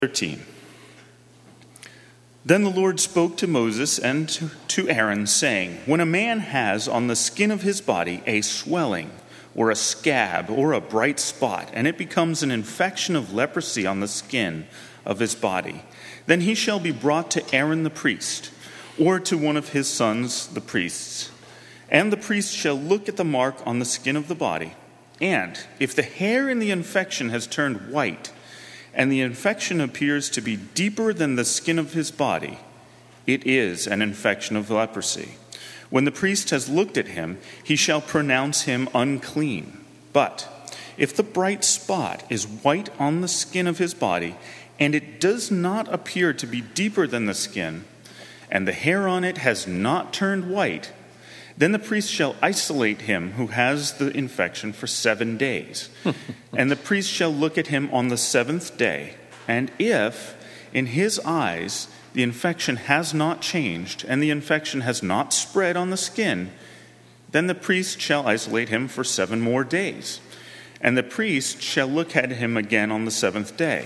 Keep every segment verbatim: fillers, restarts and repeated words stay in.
thirteen. Then the Lord spoke to Moses and to Aaron, saying, When a man has on the skin of his body a swelling, or a scab, or a bright spot, and it becomes an infection of leprosy on the skin of his body, then he shall be brought to Aaron the priest, or to one of his sons the priests. And the priest shall look at the mark on the skin of the body, and if the hair in the infection has turned white, and the infection appears to be deeper than the skin of his body, it is an infection of leprosy. When the priest has looked at him, he shall pronounce him unclean. But if the bright spot is white on the skin of his body, and it does not appear to be deeper than the skin, and the hair on it has not turned white, then the priest shall isolate him who has the infection for seven days. And the priest shall look at him on the seventh day. And if, in his eyes, the infection has not changed, and the infection has not spread on the skin, then the priest shall isolate him for seven more days. And the priest shall look at him again on the seventh day.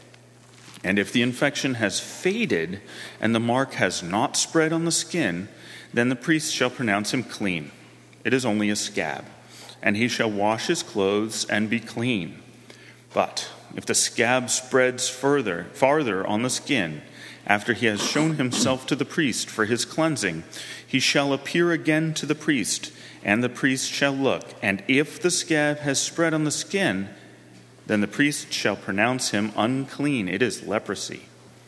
And if the infection has faded, and the mark has not spread on the skin, then the priest shall pronounce him clean. It is only a scab, and he shall wash his clothes and be clean. But if the scab spreads further, farther on the skin, after he has shown himself to the priest for his cleansing, he shall appear again to the priest, and the priest shall look. And if the scab has spread on the skin, then the priest shall pronounce him unclean. It is leprosy.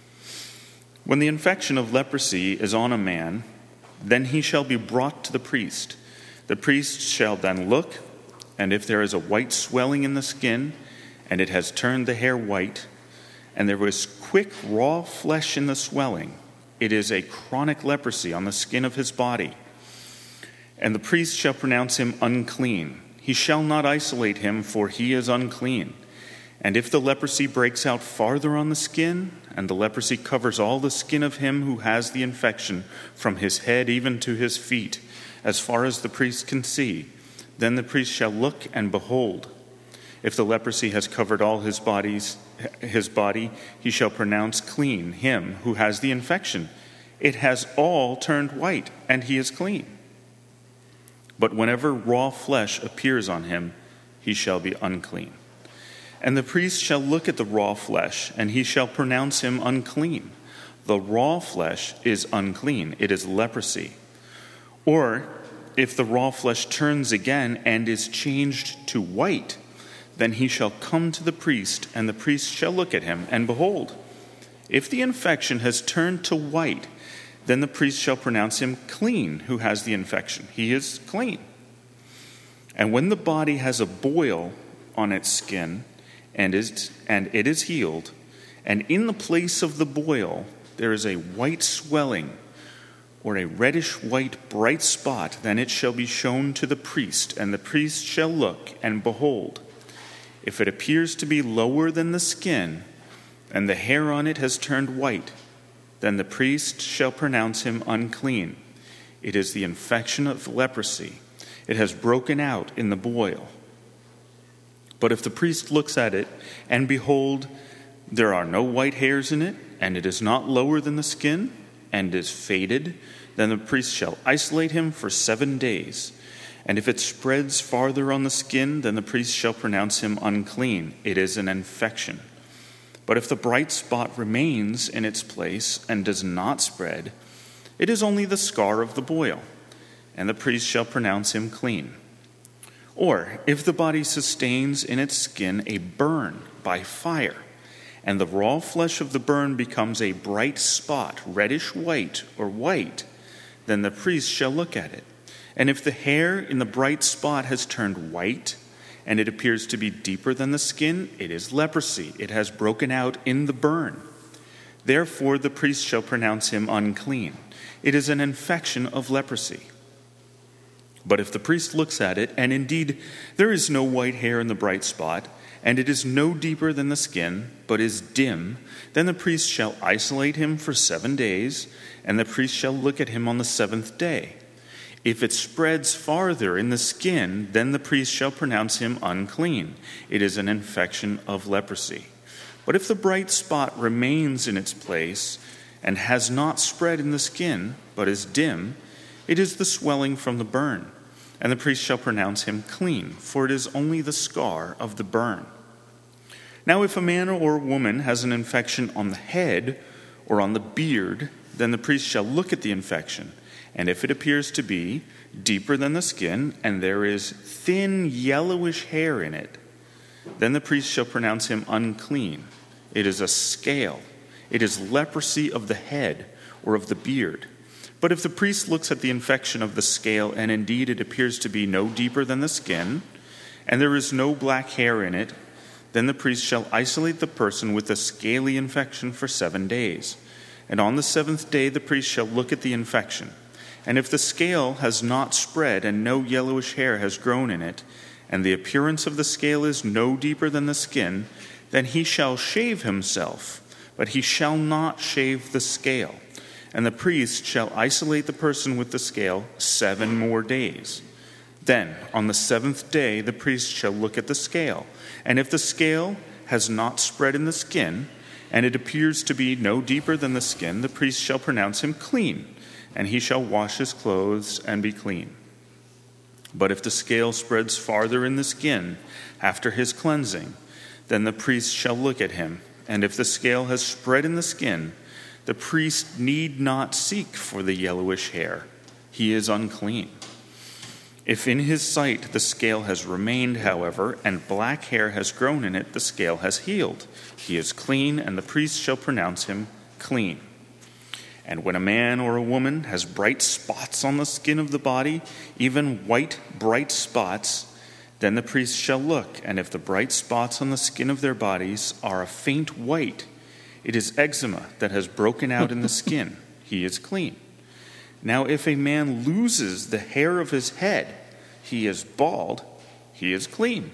When the infection of leprosy is on a man, then he shall be brought to the priest. The priest shall then look, and if there is a white swelling in the skin, and it has turned the hair white, and there is quick raw flesh in the swelling, it is a chronic leprosy on the skin of his body. And the priest shall pronounce him unclean. He shall not isolate him, for he is unclean. And if the leprosy breaks out farther on the skin, and the leprosy covers all the skin of him who has the infection, from his head even to his feet, as far as the priest can see, then the priest shall look, and behold, if the leprosy has covered all his bodies, his body, he shall pronounce clean him who has the infection. It has all turned white, and he is clean. But whenever raw flesh appears on him, he shall be unclean. And the priest shall look at the raw flesh, and he shall pronounce him unclean. The raw flesh is unclean. It is leprosy. Or, if the raw flesh turns again and is changed to white, then he shall come to the priest, and the priest shall look at him, and behold, if the infection has turned to white, then the priest shall pronounce him clean who has the infection. He is clean. And when the body has a boil on its skin, and is and it is healed, and in the place of the boil there is a white swelling, or a reddish-white bright spot, then it shall be shown to the priest, and the priest shall look, and behold, if it appears to be lower than the skin, and the hair on it has turned white, then the priest shall pronounce him unclean. It is the infection of leprosy. It has broken out in the boil. But if the priest looks at it, and behold, there are no white hairs in it, and it is not lower than the skin, and is faded, then the priest shall isolate him for seven days. And if it spreads farther on the skin, then the priest shall pronounce him unclean. It is an infection. But if the bright spot remains in its place and does not spread, it is only the scar of the boil, and the priest shall pronounce him clean. Or if the body sustains in its skin a burn by fire, and the raw flesh of the burn becomes a bright spot, reddish white or white, then the priest shall look at it. And if the hair in the bright spot has turned white, and it appears to be deeper than the skin, it is leprosy. It has broken out in the burn. Therefore the priest shall pronounce him unclean. It is an infection of leprosy. But if the priest looks at it, and indeed there is no white hair in the bright spot, and it is no deeper than the skin, but is dim, then the priest shall isolate him for seven days, and the priest shall look at him on the seventh day. If it spreads farther in the skin, then the priest shall pronounce him unclean. It is an infection of leprosy. But if the bright spot remains in its place and has not spread in the skin, but is dim, it is the swelling from the burn, and the priest shall pronounce him clean, for it is only the scar of the burn. Now if a man or a woman has an infection on the head or on the beard, then the priest shall look at the infection, and if it appears to be deeper than the skin, and there is thin yellowish hair in it, then the priest shall pronounce him unclean. It is a scale. It is leprosy of the head or of the beard. But if the priest looks at the infection of the scale, and indeed it appears to be no deeper than the skin, and there is no black hair in it, then the priest shall isolate the person with the scaly infection for seven days. And on the seventh day the priest shall look at the infection. And if the scale has not spread and no yellowish hair has grown in it, and the appearance of the scale is no deeper than the skin, then he shall shave himself, but he shall not shave the scale. And the priest shall isolate the person with the scale seven more days. Then, on the seventh day, the priest shall look at the scale. And if the scale has not spread in the skin, and it appears to be no deeper than the skin, the priest shall pronounce him clean, and he shall wash his clothes and be clean. But if the scale spreads farther in the skin after his cleansing, then the priest shall look at him. And if the scale has spread in the skin, the priest need not seek for the yellowish hair. He is unclean. If in his sight the scale has remained, however, and black hair has grown in it, the scale has healed. He is clean, and the priest shall pronounce him clean. And when a man or a woman has bright spots on the skin of the body, even white, bright spots, then the priest shall look, and if the bright spots on the skin of their bodies are a faint white, it is eczema that has broken out in the skin. He is clean. Now if a man loses the hair of his head, he is bald, he is clean.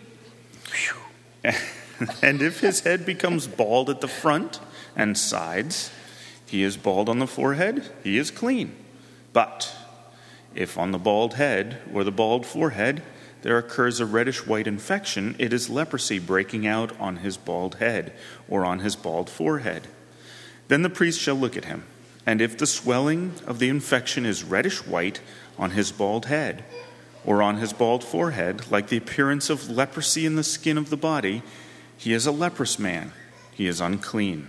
And if his head becomes bald at the front and sides, he is bald on the forehead, he is clean. But if on the bald head or the bald forehead there occurs a reddish-white infection, it is leprosy breaking out on his bald head or on his bald forehead. Then the priest shall look at him, and if the swelling of the infection is reddish-white on his bald head or on his bald forehead, like the appearance of leprosy in the skin of the body, he is a leprous man. He is unclean.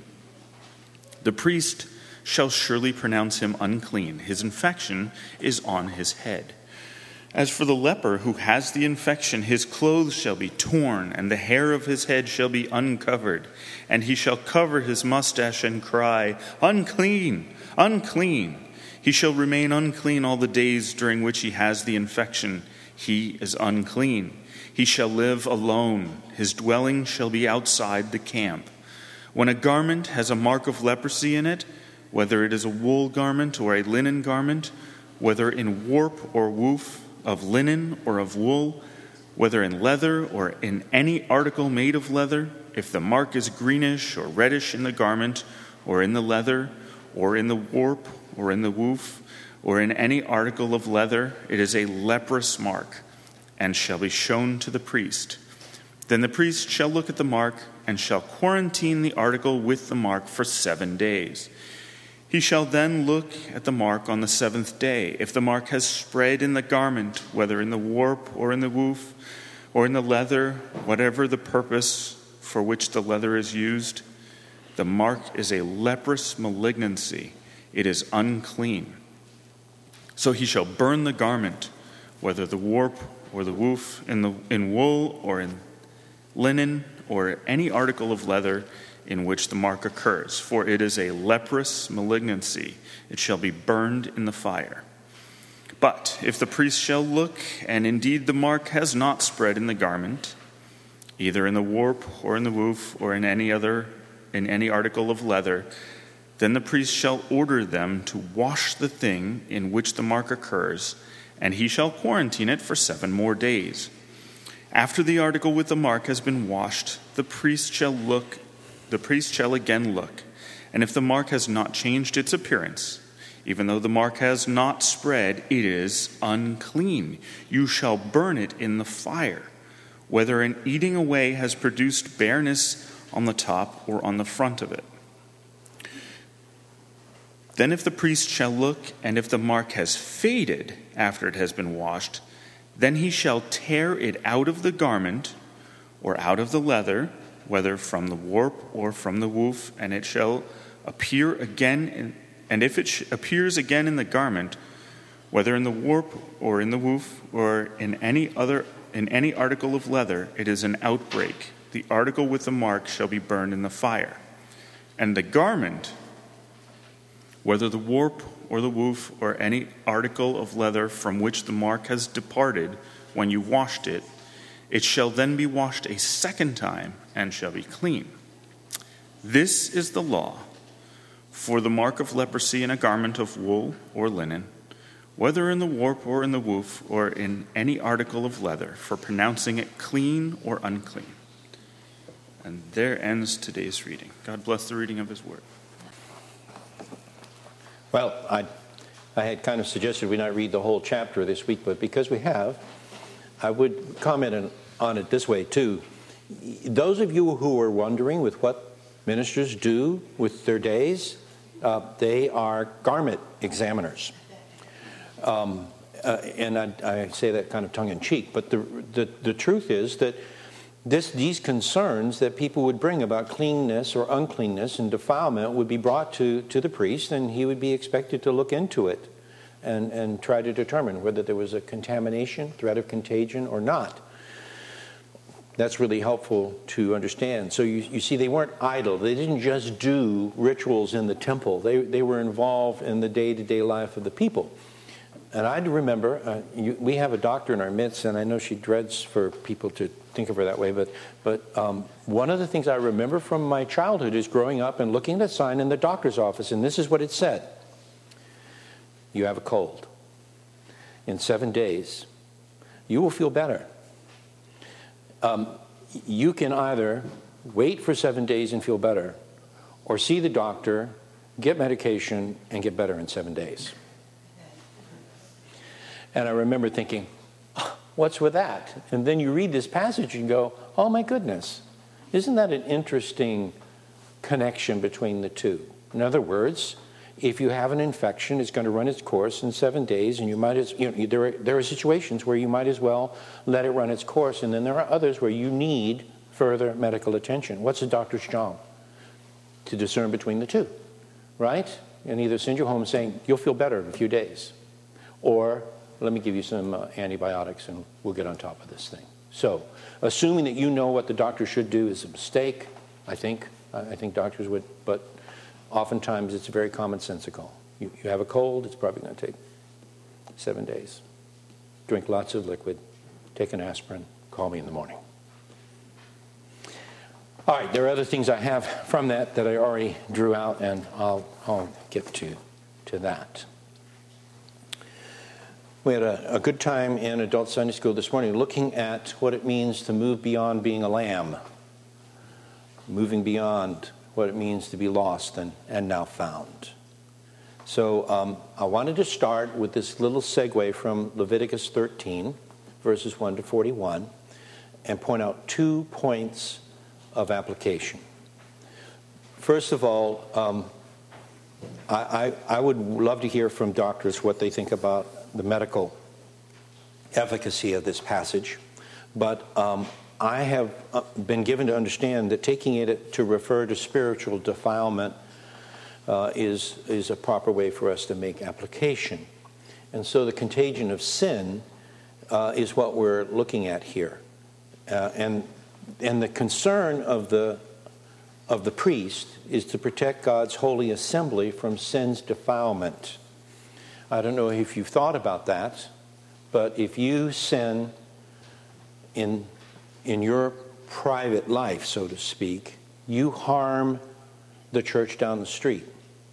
The priest shall surely pronounce him unclean. His infection is on his head. As for the leper who has the infection, his clothes shall be torn, and the hair of his head shall be uncovered. And he shall cover his mustache and cry, "Unclean, unclean." He shall remain unclean all the days during which he has the infection. He is unclean. He shall live alone. His dwelling shall be outside the camp. When a garment has a mark of leprosy in it, whether it is a wool garment or a linen garment, whether in warp or woof, of linen or of wool, whether in leather or in any article made of leather, if the mark is greenish or reddish in the garment or in the leather or in the warp or in the woof or in any article of leather, it is a leprous mark and shall be shown to the priest. Then the priest shall look at the mark and shall quarantine the article with the mark for seven days. He shall then look at the mark on the seventh day. If the mark has spread in the garment, whether in the warp or in the woof or in the leather, whatever the purpose for which the leather is used, the mark is a leprous malignancy. It is unclean. So he shall burn the garment, whether the warp or the woof, in, the, in wool or in linen or any article of leather in which the mark occurs, for it is a leprous malignancy. It shall be burned in the fire. But if the priest shall look, and indeed the mark has not spread in the garment, either in the warp or in the woof or in any other in any article of leather, then the priest shall order them to wash the thing in which the mark occurs, and he shall quarantine it for seven more days. After the article with the mark has been washed, the priest shall look The priest shall again look, and if the mark has not changed its appearance, even though the mark has not spread, it is unclean. You shall burn it in the fire. Whether an eating away has produced bareness on the top or on the front of it. Then if the priest shall look, and if the mark has faded after it has been washed, then he shall tear it out of the garment or out of the leather, whether from the warp or from the woof, and it shall appear again, in, and if it sh- appears again in the garment, whether in the warp or in the woof or in any other in any article of leather, it is an outbreak. The article with the mark shall be burned in the fire. And the garment, whether the warp or the woof or any article of leather from which the mark has departed when you washed it, it shall then be washed a second time and shall be clean. This is the law for the mark of leprosy in a garment of wool or linen, whether in the warp or in the woof or in any article of leather, for pronouncing it clean or unclean. And there ends today's reading. God bless the reading of his word. Well, I, I had kind of suggested we not read the whole chapter this week, but because we have, I would comment on it this way too. Those of you who are wondering with what ministers do with their days, uh, they are garment examiners. Um, uh, and I, I say that kind of tongue-in-cheek, but the, the the truth is that this these concerns that people would bring about cleanness or uncleanness and defilement would be brought to, to the priest, and he would be expected to look into it and, and try to determine whether there was a contamination, threat of contagion, or not. That's really helpful to understand. So you, you see, they weren't idle. They didn't just do rituals in the temple. They, they were involved in the day-to-day life of the people. And I remember, uh, you, we have a doctor in our midst, and I know she dreads for people to think of her that way, but but um, one of the things I remember from my childhood is growing up and looking at a sign in the doctor's office, and this is what it said. You have a cold. In seven days, you will feel better. Um, you can either wait for seven days and feel better, or see the doctor, get medication, and get better in seven days. And I remember thinking, what's with that? And then you read this passage and go, oh my goodness, isn't that an interesting connection between the two? In other words, if you have an infection, it's going to run its course in seven days, and you might as you know there are, there are situations where you might as well let it run its course, and then there are others where you need further medical attention. What's a doctor's job? To discern between the two, right? And either send you home saying you'll feel better in a few days, or let me give you some uh, antibiotics and we'll get on top of this thing. So, assuming that you know what the doctor should do is a mistake, I think. I think doctors would, but oftentimes it's very commonsensical. You, you have a cold, it's probably going to take seven days. Drink lots of liquid, take an aspirin, call me in the morning. All right, there are other things I have from that that I already drew out, and I'll, I'll get to, to that. We had a, a good time in Adult Sunday School this morning looking at what it means to move beyond being a lamb, moving beyond what it means to be lost and, and now found. So um, I wanted to start with this little segue from Leviticus thirteen, verses one to forty-one, and point out two points of application. First of all, um, I, I, I would love to hear from doctors what they think about the medical efficacy of this passage, but um, I have been given to understand that taking it to refer to spiritual defilement uh, is is a proper way for us to make application. And so the contagion of sin uh, is what we're looking at here, uh, and and the concern of the of the priest is to protect God's holy assembly from sin's defilement. I don't know if you've thought about that, but if you sin in in your private life, so to speak, you harm the church down the street.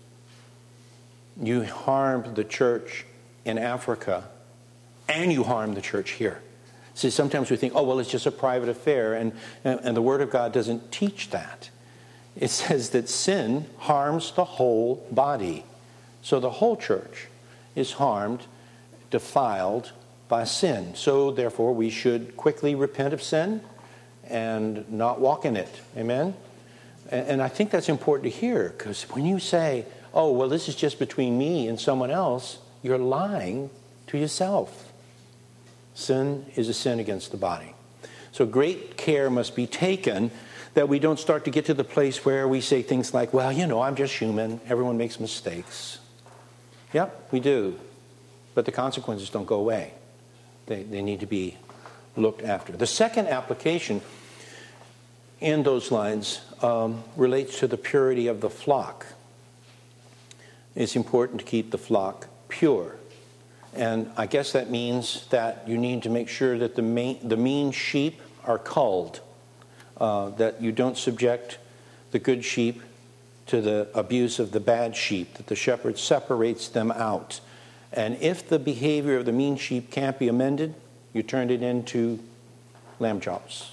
You harm the church in Africa, and you harm the church here. See, sometimes we think, oh, well, it's just a private affair, and, and, and the Word of God doesn't teach that. It says that sin harms the whole body. So the whole church is harmed, defiled by sin. So therefore we should quickly repent of sin and not walk in it. Amen? And, and I think that's important to hear, because when you say, oh, well, this is just between me and someone else, you're lying to yourself. Sin is a sin against the body. So great care must be taken that we don't start to get to the place where we say things like, well, you know, I'm just human. Everyone makes mistakes. Yep, we do. But the consequences don't go away. They, they need to be looked after. The second application in those lines um, relates to the purity of the flock. It's important to keep the flock pure. And I guess that means that you need to make sure that the, main, the mean sheep are culled, uh, that you don't subject the good sheep to the abuse of the bad sheep, that the shepherd separates them out. And if the behavior of the mean sheep can't be amended, you turn it into lamb chops.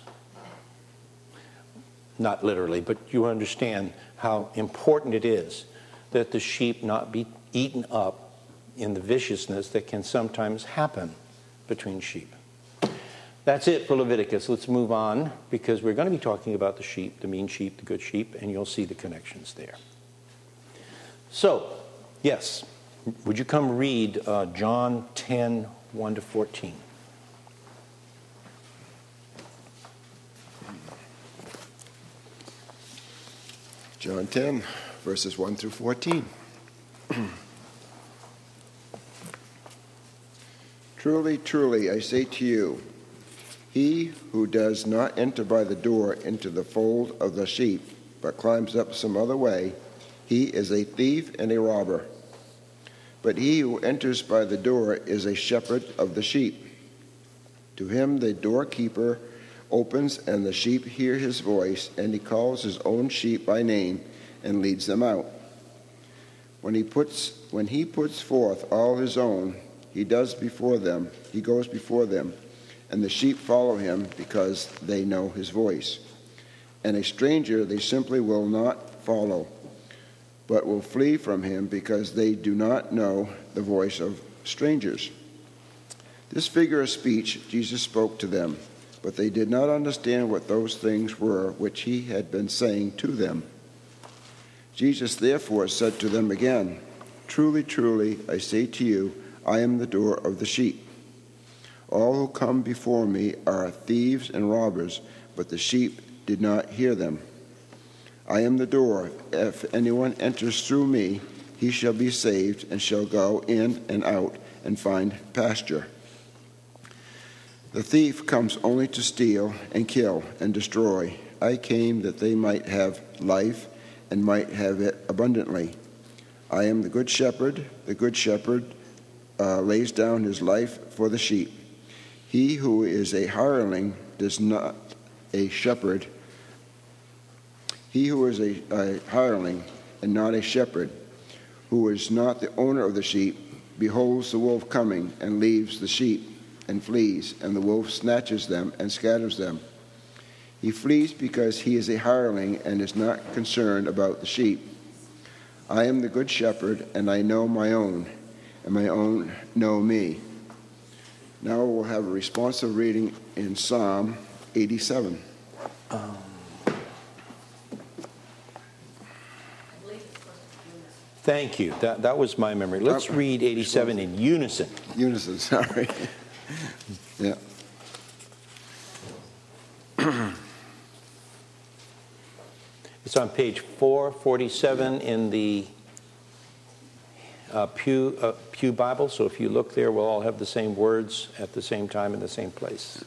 Not literally, but you understand how important it is that the sheep not be eaten up in the viciousness that can sometimes happen between sheep. That's it for Leviticus. Let's move on, because we're going to be talking about the sheep, the mean sheep, the good sheep, and you'll see the connections there. So, yes, would you come read uh, John ten, one to fourteen? John ten, verses one through fourteen. Truly, truly, I say to you, he who does not enter by the door into the fold of the sheep, but climbs up some other way, he is a thief and a robber. But he who enters by the door is a shepherd of the sheep. To him the doorkeeper opens, and the sheep hear his voice, and he calls his own sheep by name and leads them out. When he puts when he puts forth all his own, he does before them, he goes before them, and the sheep follow him because they know his voice. And a stranger they simply will not follow, but will flee from him because they do not know the voice of strangers. This figure of speech Jesus spoke to them, but they did not understand what those things were which he had been saying to them. Jesus therefore said to them again, Truly, truly, I say to you, I am the door of the sheep. All who come before me are thieves and robbers, but the sheep did not hear them. I am the door. If anyone enters through me, he shall be saved and shall go in and out and find pasture. The thief comes only to steal and kill and destroy. I came that they might have life and might have it abundantly. I am the good shepherd. The good shepherd uh, lays down his life for the sheep. He who is a hireling does not a shepherd. He who is a, a hireling and not a shepherd, who is not the owner of the sheep, beholds the wolf coming and leaves the sheep and flees, and the wolf snatches them and scatters them. He flees because he is a hireling and is not concerned about the sheep. I am the good shepherd, and I know my own, and my own know me. Now we'll have a responsive reading in Psalm eighty-seven. Um, thank you. That that was my memory. Let's read eighty-seven in unison. Unison, sorry. Yeah. It's on page four forty-seven in the uh, Pew, uh, Pew Bible. So if you look there, we'll all have the same words at the same time in the same place.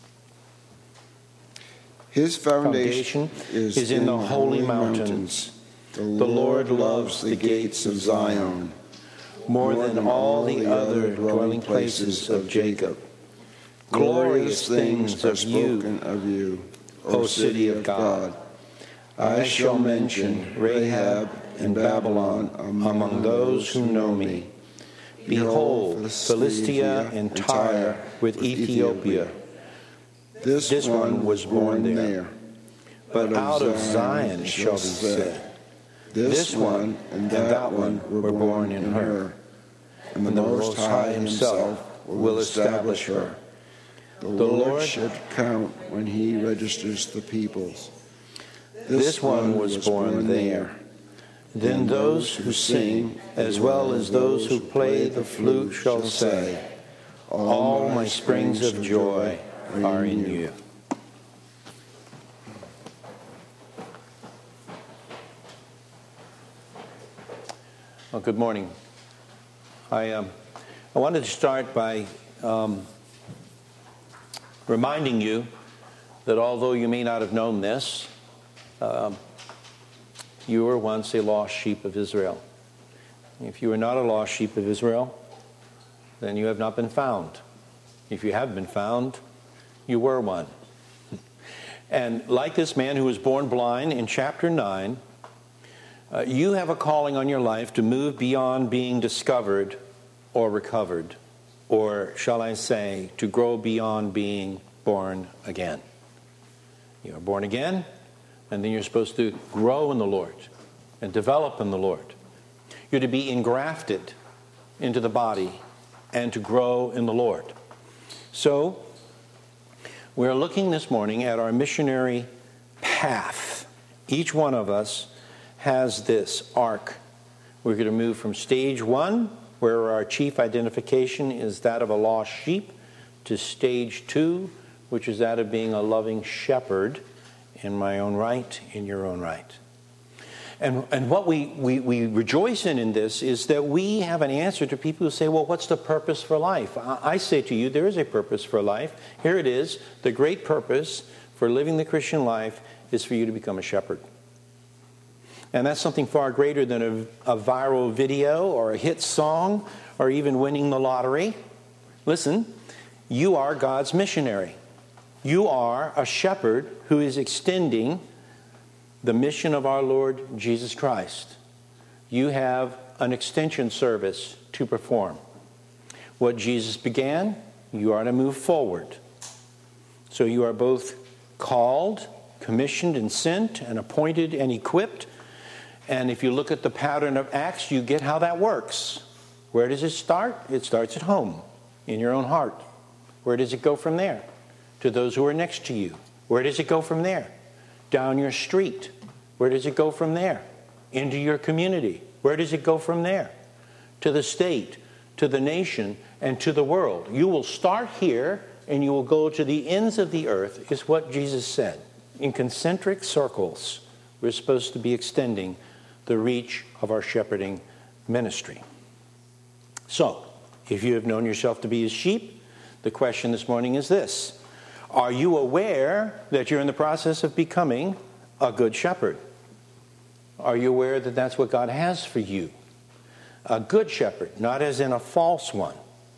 His foundation, foundation is, is in, in the holy mountains. mountains. The Lord, the Lord loves the gates of Zion more than, than all the other dwelling places of Jacob. Glorious things are spoken of you, O city of God. I shall mention Rahab and Babylon among those who know me. Behold, Philistia and Tyre with Ethiopia. This, this one was born there. there. But out of Zion shall be said, This one and that one were born in her. And the Most High himself will establish her. The Lord should count when he registers the peoples. This one was born there. Then those who sing, as well as those who play the flute, shall say, all my springs of joy are in you. Well, good morning. I um, I wanted to start by um, reminding you that although you may not have known this, um, you were once a lost sheep of Israel. If you are not a lost sheep of Israel, then you have not been found. If you have been found, you were one. And like this man who was born blind in chapter nine, uh, you have a calling on your life to move beyond being discovered or recovered, or shall I say, to grow beyond being born again. You are born again, and then you're supposed to grow in the Lord and develop in the Lord. You're to be engrafted into the body and to grow in the Lord. So, we're looking this morning at our missionary path. Each one of us has this arc. We're going to move from stage one, where our chief identification is that of a lost sheep, to stage two, which is that of being a loving shepherd in my own right, in your own right. And and what we, we, we rejoice in in this is that we have an answer to people who say, well, what's the purpose for life? I, I say to you, there is a purpose for life. Here it is. The great purpose for living the Christian life is for you to become a shepherd. And that's something far greater than a, a viral video or a hit song or even winning the lottery. Listen, you are God's missionary. You are a shepherd who is extending the mission of our Lord Jesus Christ. You have an extension service to perform. What Jesus began, you are to move forward. So you are both called, commissioned, and sent, and appointed and equipped. And if you look at the pattern of Acts, you get how that works. Where does it start? It starts at home, in your own heart. Where does it go from there? To those who are next to you. Where does it go from there? Down your street. Where does it go from there? Into your community. Where does it go from there? To the state, to the nation, and to the world. You will start here, and you will go to the ends of the earth, is what Jesus said. In concentric circles, we're supposed to be extending the reach of our shepherding ministry. So, if you have known yourself to be a sheep, the question this morning is this. Are you aware that you're in the process of becoming a good shepherd? Are you aware that that's what God has for you? A good shepherd, not as in a false one.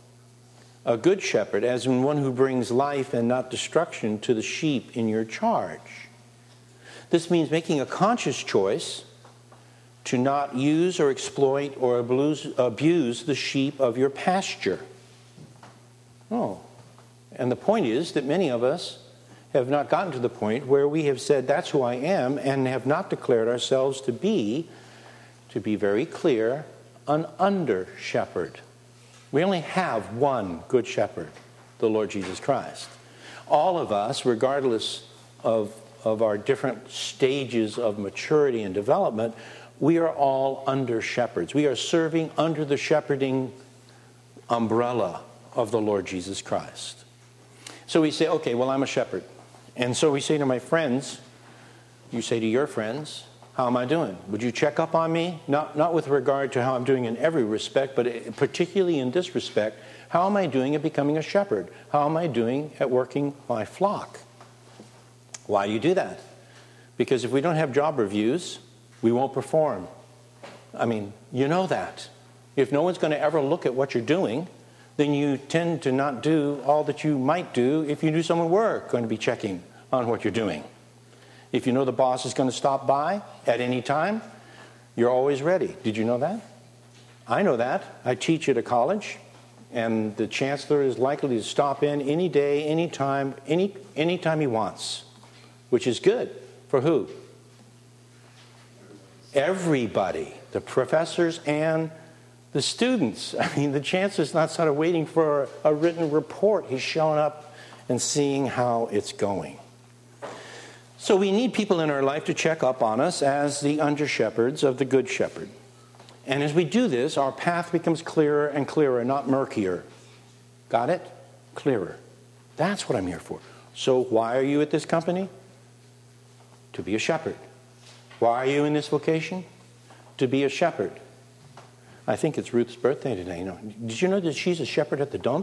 A good shepherd, as in one who brings life and not destruction to the sheep in your charge. This means making a conscious choice to not use or exploit or abuse, abuse the sheep of your pasture. Oh. And the point is that many of us have not gotten to the point where we have said, that's who I am, and have not declared ourselves to be, to be very clear, an under-shepherd. We only have one good shepherd, the Lord Jesus Christ. All of us, regardless of, of our different stages of maturity and development, we are all under-shepherds. We are serving under the shepherding umbrella of the Lord Jesus Christ. So we say, okay, well, I'm a shepherd. And so we say to my friends, you say to your friends, how am I doing? Would you check up on me? Not, not with regard to how I'm doing in every respect, but particularly in this respect, how am I doing at becoming a shepherd? How am I doing at working my flock? Why do you do that? Because if we don't have job reviews, we won't perform. I mean, you know that. If no one's going to ever look at what you're doing, then you tend to not do all that you might do if you knew someone were going to be checking on what you're doing. If you know the boss is going to stop by at any time, you're always ready. Did you know that? I know that. I teach at a college, and the chancellor is likely to stop in any day, any time, any anytime he wants, which is good. For who? Everybody, the professors and the students. I mean, the chancellor's not sort of waiting for a written report. He's showing up and seeing how it's going. So we need people in our life to check up on us as the under-shepherds of the Good Shepherd. And as we do this, our path becomes clearer and clearer, not murkier. Got it? Clearer. That's what I'm here for. So why are you at this company? To be a shepherd. Why are you in this vocation? To be a shepherd. I think it's Ruth's birthday today. You know, did you know that she's a shepherd at the dump?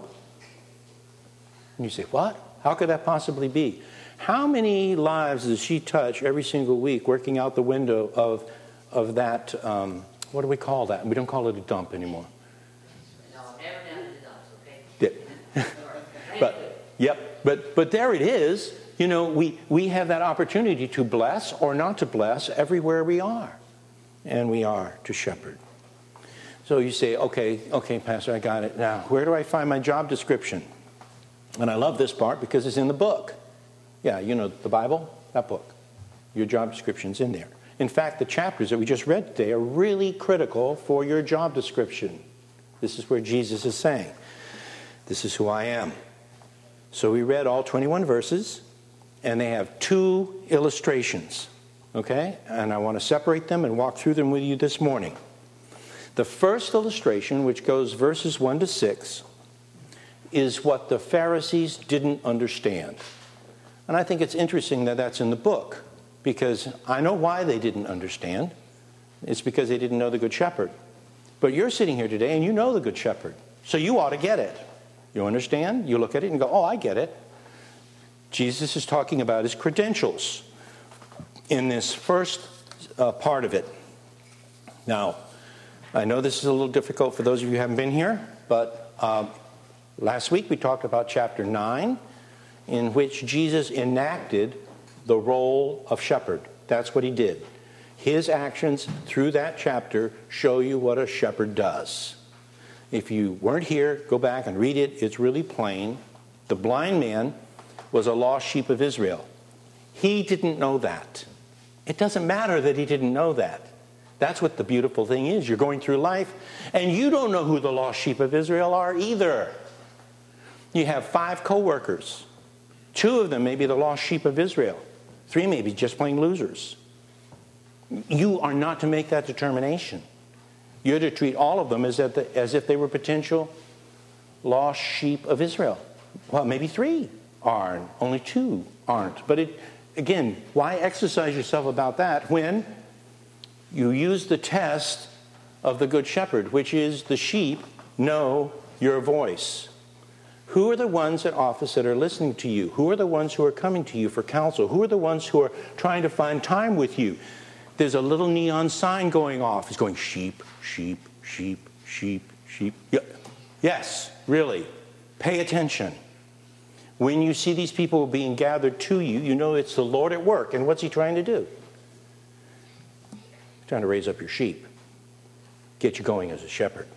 And you say, what? How could that possibly be? How many lives does she touch every single week working out the window of, of that, um, what do we call that? We don't call it a dump anymore. No, never down to the dumps, okay? Yeah. But, yep, but, but there it is. You know, we, we have that opportunity to bless or not to bless everywhere we are. And we are to shepherd. So you say, okay, okay, Pastor, I got it. Now, where do I find my job description? And I love this part because it's in the book. Yeah, you know, the Bible, that book. Your job description's in there. In fact, the chapters that we just read today are really critical for your job description. This is where Jesus is saying, this is who I am. So we read all twenty-one verses, and they have two illustrations, okay? And I want to separate them and walk through them with you this morning. The first illustration, which goes verses one to six, is what the Pharisees didn't understand. And I think it's interesting that that's in the book, because I know why they didn't understand. It's because they didn't know the Good Shepherd. But you're sitting here today and you know the Good Shepherd, so you ought to get it. You understand? You look at it and go, oh, I get it. Jesus is talking about his credentials in this first uh, part of it. Now, I know this is a little difficult for those of you who haven't been here, but uh, last week we talked about chapter nine, in which Jesus enacted the role of shepherd. That's what he did. His actions through that chapter show you what a shepherd does. If you weren't here, go back and read it. It's really plain. The blind man was a lost sheep of Israel. He didn't know that. It doesn't matter that he didn't know that. That's what the beautiful thing is. You're going through life, and you don't know who the lost sheep of Israel are either. You have five co-workers. Two of them may be the lost sheep of Israel. Three may be just plain losers. You are not to make that determination. You're to treat all of them as if, the, as if they were potential lost sheep of Israel. Well, maybe three are, only two aren't. But it, again, why exercise yourself about that when you use the test of the Good Shepherd, which is the sheep know your voice. Who are the ones at office that are listening to you? Who are the ones who are coming to you for counsel? Who are the ones who are trying to find time with you? There's a little neon sign going off. It's going sheep, sheep, sheep, sheep, sheep. Yes, really. Pay attention. When you see these people being gathered to you, you know it's the Lord at work. And what's he trying to do? He's trying to raise up your sheep. Get you going as a shepherd.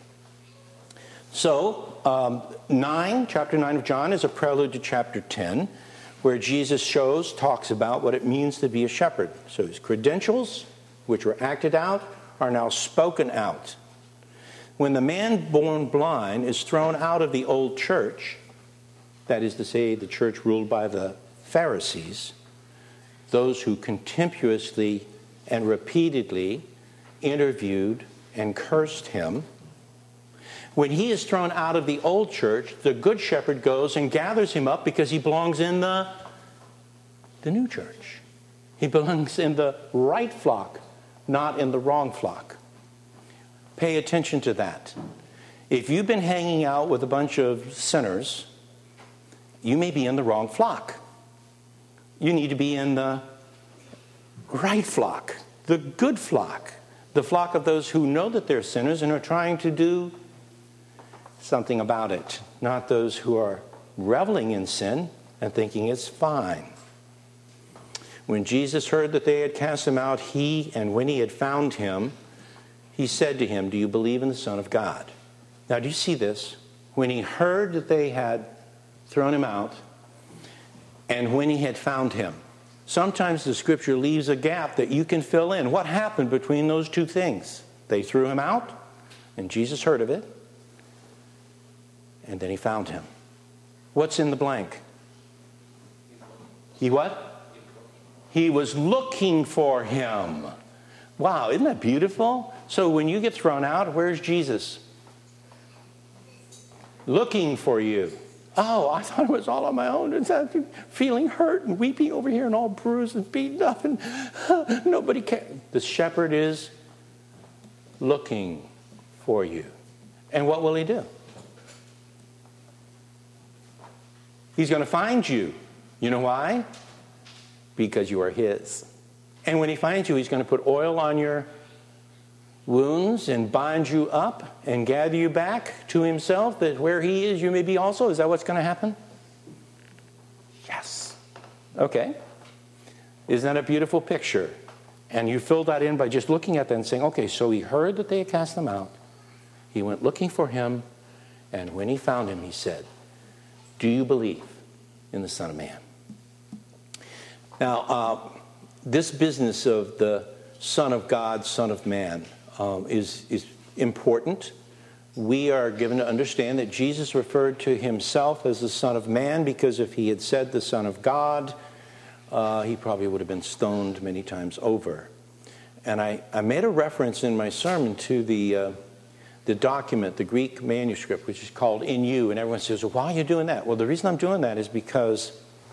So, um, nine, chapter nine of John is a prelude to chapter ten, where Jesus shows, talks about what it means to be a shepherd. So his credentials, which were acted out, are now spoken out. When the man born blind is thrown out of the old church, that is to say, the church ruled by the Pharisees, those who contemptuously and repeatedly interviewed and cursed him, when he is thrown out of the old church, the Good Shepherd goes and gathers him up because he belongs in the, the new church. He belongs in the right flock, not in the wrong flock. Pay attention to that. If you've been hanging out with a bunch of sinners, you may be in the wrong flock. You need to be in the right flock, the good flock, the flock of those who know that they're sinners and are trying to do something about it, not those who are reveling in sin and thinking it's fine. When Jesus heard that they had cast him out, he, and when he had found him, he said to him, "Do you believe in the Son of God?" Now, do you see this? When he heard that they had thrown him out, and when he had found him. Sometimes the scripture leaves a gap that you can fill in. What happened between those two things? They threw him out, and Jesus heard of it, and then he found him. What's in the blank? He what? He was looking for him. Wow, isn't that beautiful? So when you get thrown out, where's Jesus? Looking for you. Oh, I thought it was all on my own. It's feeling hurt and weeping over here and all bruised and beaten up and uh, nobody cares. The shepherd is looking for you. And what will he do? He's going to find you. You know why? Because you are his. And when he finds you, he's going to put oil on your wounds and bind you up and gather you back to himself, that where he is, you may be also. Is that what's going to happen? Yes. Okay. Isn't that a beautiful picture? And you fill that in by just looking at that and saying, okay, so he heard that they had cast them out. He went looking for him, and when he found him, he said, do you believe in the Son of Man? Now, uh, this business of the Son of God, Son of Man, um, is, is important. We are given to understand that Jesus referred to himself as the Son of Man, because if he had said the Son of God, uh, he probably would have been stoned many times over. And I, I made a reference in my sermon to the, uh, the document, the Greek manuscript, which is called In You. And everyone says, well, why are you doing that? Well, the reason I'm doing that is because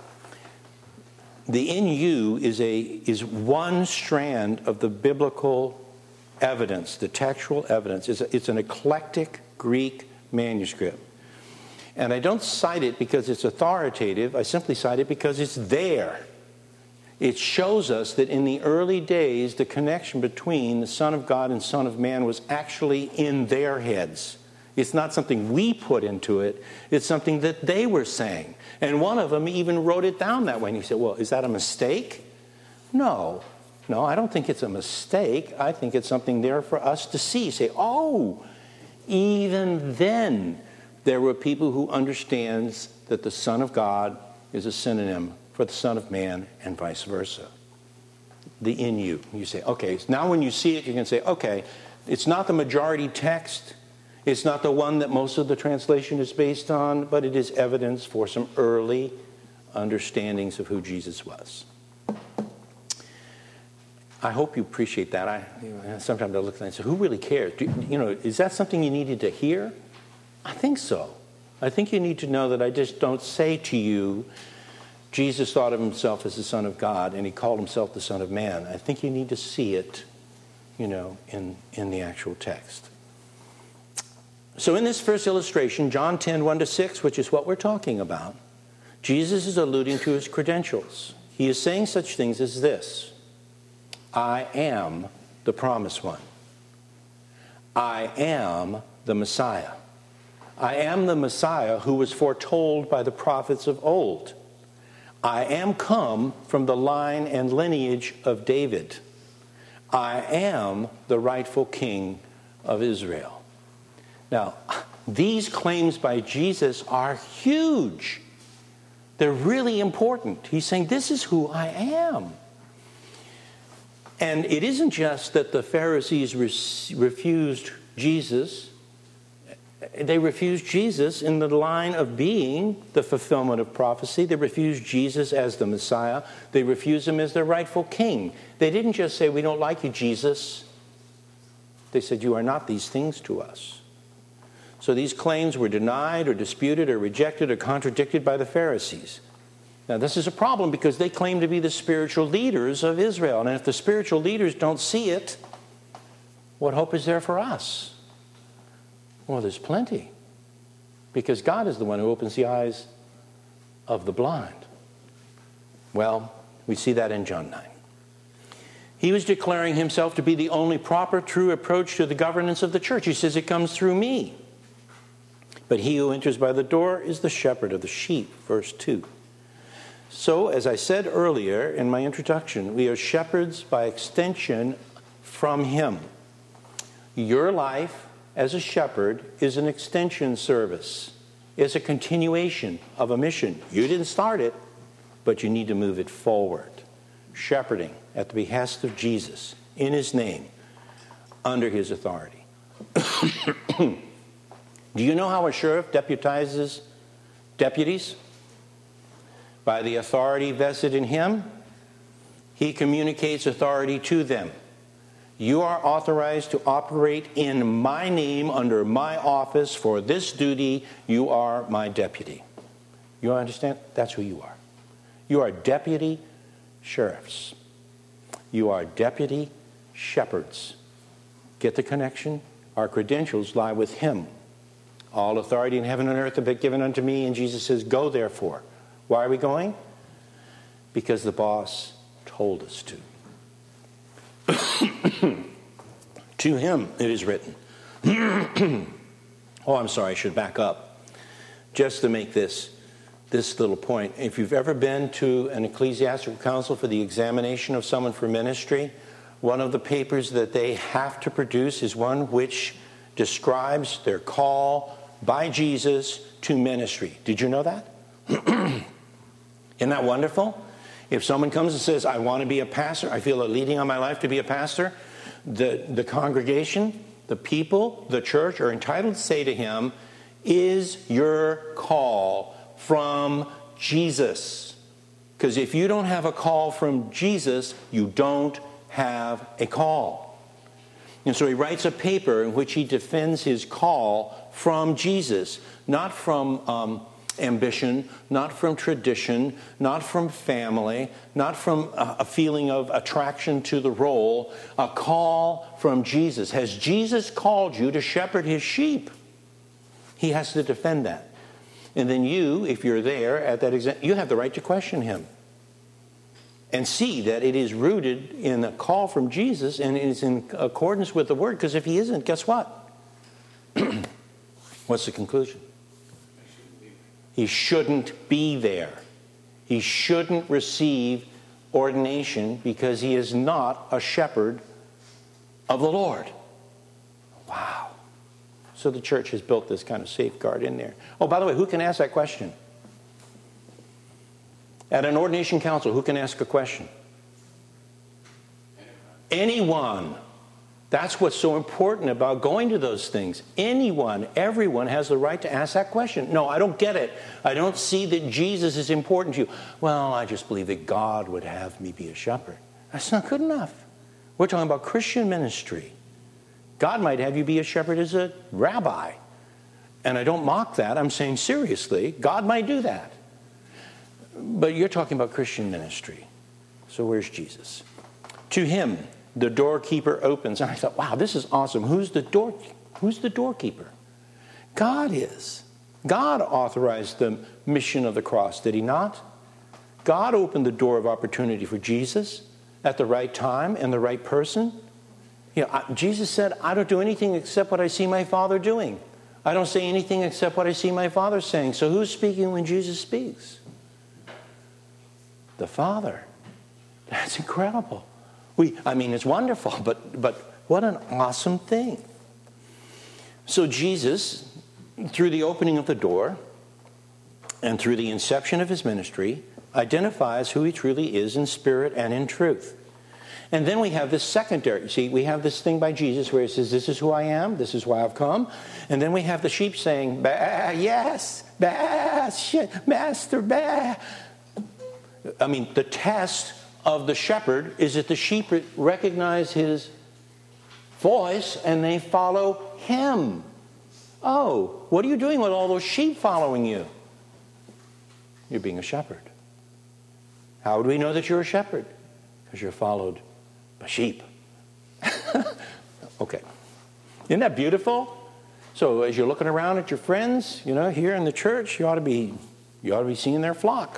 the In You is a is one strand of the biblical evidence, the textual evidence. It's, a, it's an eclectic Greek manuscript. And I don't cite it because it's authoritative. I simply cite it because it's there. It shows us that in the early days, the connection between the Son of God and Son of Man was actually in their heads. It's not something we put into it. It's something that they were saying. And one of them even wrote it down that way. And he said, well, is that a mistake? No. No, I don't think it's a mistake. I think it's something there for us to see. Say, oh, even then, there were people who understands that the Son of God is a synonym for the Son of Man and vice versa. The In You. You say, okay, so now when you see it, you can say, okay, it's not the majority text. It's not the one that most of the translation is based on, but it is evidence for some early understandings of who Jesus was. I hope you appreciate that. I you know, sometimes I look and say, who really cares? Do, you know, is that something you needed to hear? I think so. I think you need to know that I just don't say to you, Jesus thought of himself as the Son of God, and he called himself the Son of Man. I think you need to see it, you know, in, in the actual text. So in this first illustration, John ten, one to six, which is what we're talking about, Jesus is alluding to his credentials. He is saying such things as this: I am the promised one. I am the Messiah. I am the Messiah who was foretold by the prophets of old. I am come from the line and lineage of David. I am the rightful king of Israel. Now, these claims by Jesus are huge. They're really important. He's saying, this is who I am. And it isn't just that the Pharisees re- refused Jesus. They refused Jesus in the line of being the fulfillment of prophecy. They refused Jesus as the Messiah. They refused him as their rightful king. They didn't just say, we don't like you, Jesus. They said, you are not these things to us. So these claims were denied or disputed or rejected or contradicted by the Pharisees. Now, this is a problem because they claim to be the spiritual leaders of Israel. And if the spiritual leaders don't see it, what hope is there for us? Well, there's plenty. Because God is the one who opens the eyes of the blind. Well, we see that in John nine. He was declaring himself to be the only proper, true approach to the governance of the church. He says, it comes through me. But he who enters by the door is the shepherd of the sheep, verse two. So, as I said earlier in my introduction, we are shepherds by extension from him. Your life as a shepherd is an extension service. It's a continuation of a mission. You didn't start it, but you need to move it forward. Shepherding at the behest of Jesus, in his name, under his authority. Do you know how a sheriff deputizes deputies? By the authority vested in him, He communicates authority to them. You are authorized to operate in my name under my office for this duty. You are my deputy. You understand? That's who you are. You are deputy sheriffs. You are deputy shepherds. Get the connection? Our credentials lie with him. All authority in heaven and earth have been given unto me, and Jesus says, go therefore. Why are we going? Because the boss told us to. To him it is written. Oh, I'm sorry, I should back up. Just to make this, this little point. If you've ever been to an ecclesiastical council for the examination of someone for ministry, one of the papers that they have to produce is one which describes their call by Jesus to ministry. Did you know that? Isn't that wonderful? If someone comes and says, I want to be a pastor, I feel a leading on my life to be a pastor, the, the congregation, the people, the church are entitled to say to him, is your call from Jesus? Because if you don't have a call from Jesus, you don't have a call. And so he writes a paper in which he defends his call from Jesus, not from um, ambition, not from tradition, not from family, not from a, a feeling of attraction to the role, a call from Jesus. Has Jesus called you to shepherd his sheep? He has to defend that. And then you, if you're there at that exam, you have the right to question him. And see that it is rooted in a call from Jesus and is in accordance with the word. Because if he isn't, guess what? What's the conclusion? He shouldn't be there. He shouldn't receive ordination because he is not a shepherd of the Lord. Wow. So the church has built this kind of safeguard in there. Oh, by the way, who can ask that question? At an ordination council, who can ask a question? Anyone. That's what's so important about going to those things. Anyone, everyone has the right to ask that question. No, I don't get it. I don't see that Jesus is important to you. Well, I just believe that God would have me be a shepherd. That's not good enough. We're talking about Christian ministry. God might have you be a shepherd as a rabbi. And I don't mock that. I'm saying seriously, God might do that. But you're talking about Christian ministry. So where's Jesus? To him, the doorkeeper opens. And I thought, wow, this is awesome. Who's the door? Who's the doorkeeper? God is. God authorized the mission of the cross, did he not? God opened the door of opportunity for Jesus at the right time and the right person. You know, I, Jesus said, I don't do anything except what I see my Father doing. I don't say anything except what I see my Father saying. So who's speaking when Jesus speaks? The Father. That's incredible. We, I mean, it's wonderful, but but what an awesome thing. So Jesus, through the opening of the door and through the inception of his ministry, identifies who he truly is in spirit and in truth. And then we have this secondary. See, we have this thing by Jesus where he says, this is who I am, this is why I've come. And then we have the sheep saying, bah, yes, bah, shit, master, bah. I mean, the test of the shepherd is that the sheep recognize his voice and they follow him. Oh, what are you doing with all those sheep following you? You're being a shepherd. How do we know that you're a shepherd? Because you're followed by sheep. Okay. Isn't that beautiful? So as you're looking around at your friends, you know, here in the church, you ought to be, you ought to be seeing their flock.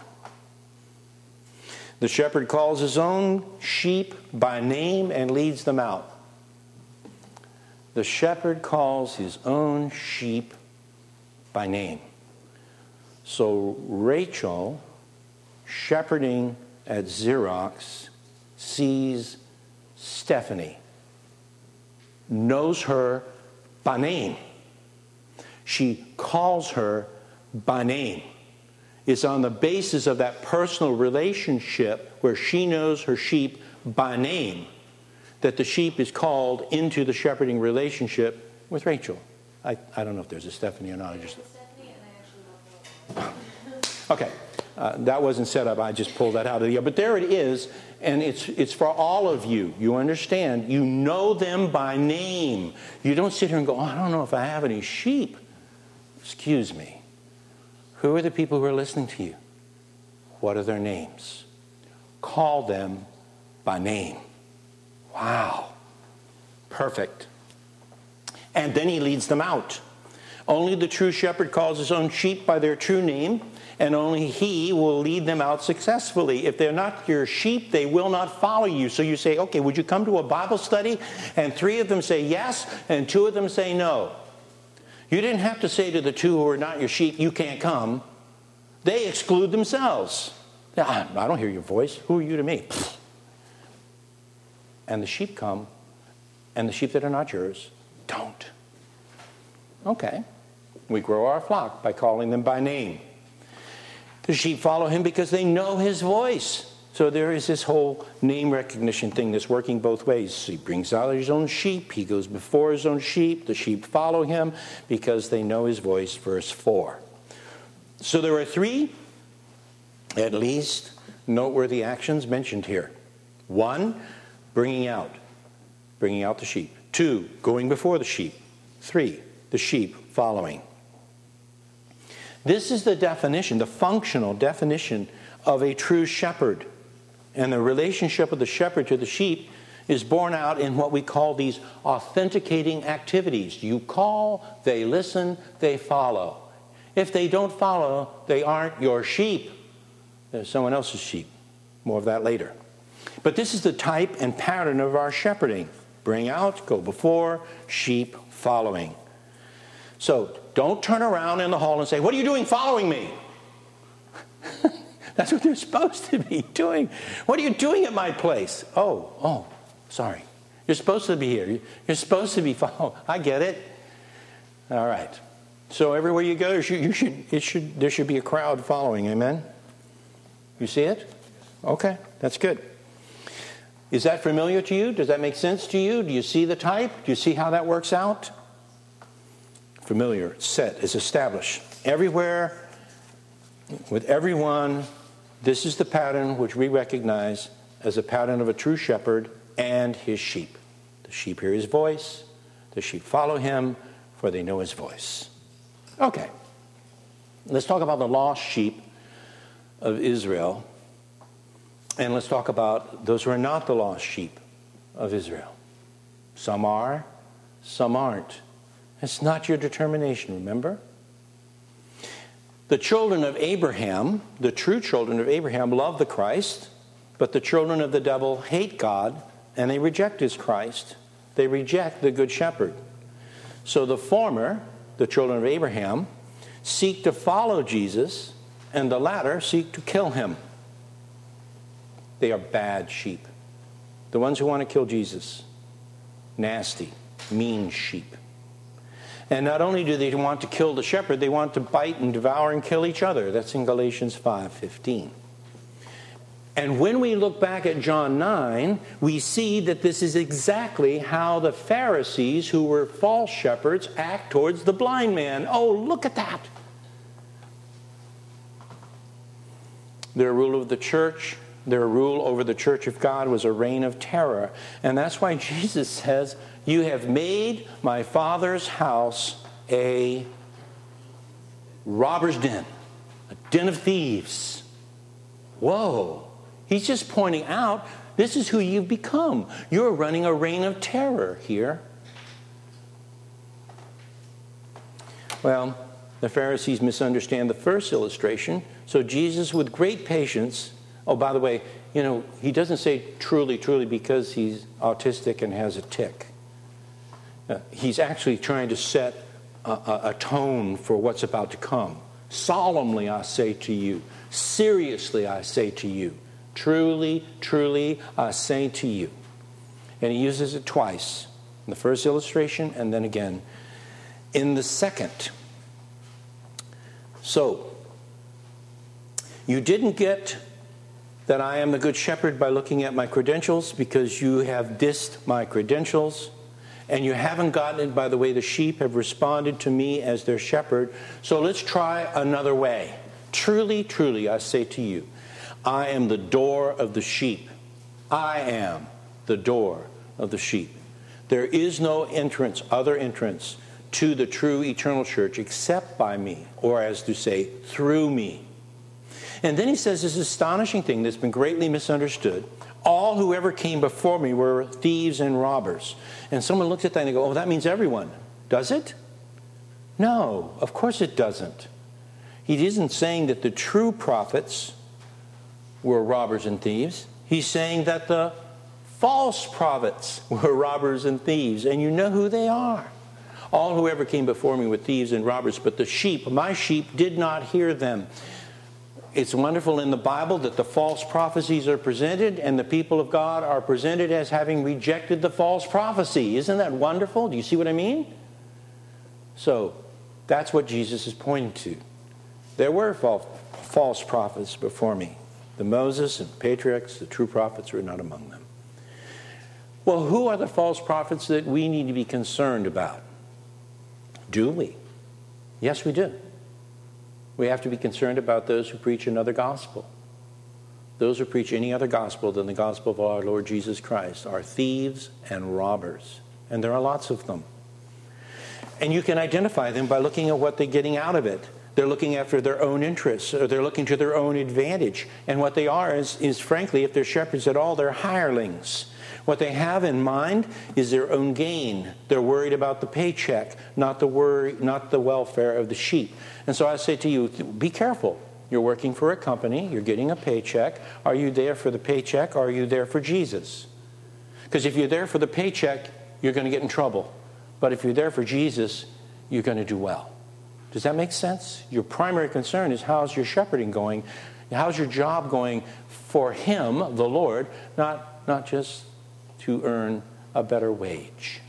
The shepherd calls his own sheep by name and leads them out. The shepherd calls his own sheep by name. So Rachel, shepherding at Xerox, sees Stephanie, knows her by name. She calls her by name. It's on the basis of that personal relationship where she knows her sheep by name that the sheep is called into the shepherding relationship with Rachel. I, I don't know if there's a Stephanie or not. I just... Okay. Uh, that wasn't set up. I just pulled that out of the air. But there it is, and it's it's for all of you. You understand? You know them by name. You don't sit here and go, oh, I don't know if I have any sheep. Excuse me. Who are the people who are listening to you? What are their names? Call them by name. Wow. Perfect. And then he leads them out. Only the true shepherd calls his own sheep by their true name, and only he will lead them out successfully. If they're not your sheep, they will not follow you. So you say, okay, would you come to a Bible study? And three of them say yes, and two of them say no. You didn't have to say to the two who are not your sheep, you can't come. They exclude themselves. I don't hear your voice. Who are you to me? And the sheep come, and the sheep that are not yours don't. Okay. We grow our flock by calling them by name. The sheep follow him because they know his voice. So there is this whole name recognition thing that's working both ways. He brings out his own sheep. He goes before his own sheep. The sheep follow him because they know his voice. Verse four. So there are three, at least, noteworthy actions mentioned here. One, bringing out. Bringing out the sheep. Two, going before the sheep. Three, the sheep following. This is the definition, the functional definition of a true shepherd. And the relationship of the shepherd to the sheep is borne out in what we call these authenticating activities. You call, they listen, they follow. If they don't follow, they aren't your sheep. They're someone else's sheep. More of that later. But this is the type and pattern of our shepherding. Bring out, go before, sheep following. So don't turn around in the hall and say, what are you doing following me? That's what they're supposed to be doing. What are you doing at my place? Oh, oh, sorry. You're supposed to be here. You're supposed to be following. I get it. All right. So everywhere you go, you should, you should, it should, there should be a crowd following. Amen? You see it? Okay, that's good. Is that familiar to you? Does that make sense to you? Do you see the type? Do you see how that works out? Familiar, set, is established. Everywhere, with everyone, this is the pattern which we recognize as a pattern of a true shepherd and his sheep. The sheep hear his voice. The sheep follow him, for they know his voice. Okay. Let's talk about the lost sheep of Israel. And let's talk about those who are not the lost sheep of Israel. Some are, some aren't. It's not your determination, remember? The children of Abraham, the true children of Abraham, love the Christ, but the children of the devil hate God, and they reject his Christ. They reject the Good Shepherd. So the former, the children of Abraham, seek to follow Jesus, and the latter seek to kill him. They are bad sheep. The ones who want to kill Jesus, nasty, mean sheep. And not only do they want to kill the shepherd, they want to bite and devour and kill each other. That's in Galatians five fifteen. And when we look back at John nine, we see that this is exactly how the Pharisees, who were false shepherds, act towards the blind man. Oh, look at that. Their rule of the church, their rule over the church of God was a reign of terror. And that's why Jesus says, you have made my Father's house a robber's den, a den of thieves. Whoa. He's just pointing out, this is who you've become. You're running a reign of terror here. Well, the Pharisees misunderstand the first illustration. So Jesus, with great patience, oh, by the way, you know, he doesn't say truly, truly because he's autistic and has a tic. Uh, he's actually trying to set a, a, a tone for what's about to come. Solemnly, I say to you. Seriously, I say to you. Truly, truly, I say to you. And he uses it twice. In the first illustration and then again in the second. So, you didn't get that I am the good shepherd by looking at my credentials because you have dissed my credentials. And you haven't gotten it by the way the sheep have responded to me as their shepherd. So let's try another way. Truly, truly, I say to you, I am the door of the sheep. I am the door of the sheep. There is no entrance, other entrance, to the true eternal church except by me, or as to say, through me. And then he says this astonishing thing that's been greatly misunderstood. All who ever came before me were thieves and robbers. And someone looks at that and they go, oh, that means everyone. Does it? No, of course it doesn't. He isn't saying that the true prophets were robbers and thieves. He's saying that the false prophets were robbers and thieves. And you know who they are. All who ever came before me were thieves and robbers, but the sheep, my sheep, did not hear them. It's wonderful in the Bible that the false prophecies are presented and the people of God are presented as having rejected the false prophecy. Isn't that wonderful? Do you see what I mean? So that's what Jesus is pointing to. There were false prophets before me. The Moses and patriarchs, the true prophets, were not among them. Well, who are the false prophets that we need to be concerned about? Do we? Yes, we do. We have to be concerned about those who preach another gospel. Those who preach any other gospel than the gospel of our Lord Jesus Christ are thieves and robbers. And there are lots of them. And you can identify them by looking at what they're getting out of it. They're looking after their own interests, or they're looking to their own advantage. And what they are is, is frankly, if they're shepherds at all, they're hirelings. What they have in mind is their own gain. They're worried about the paycheck, not the worry, not the welfare of the sheep. And so I say to you, be careful. You're working for a company. You're getting a paycheck. Are you there for the paycheck, or are you there for Jesus? Because if you're there for the paycheck, you're going to get in trouble. But if you're there for Jesus, you're going to do well. Does that make sense? Your primary concern is how's your shepherding going? How's your job going for Him, the Lord, not, not just to earn a better wage.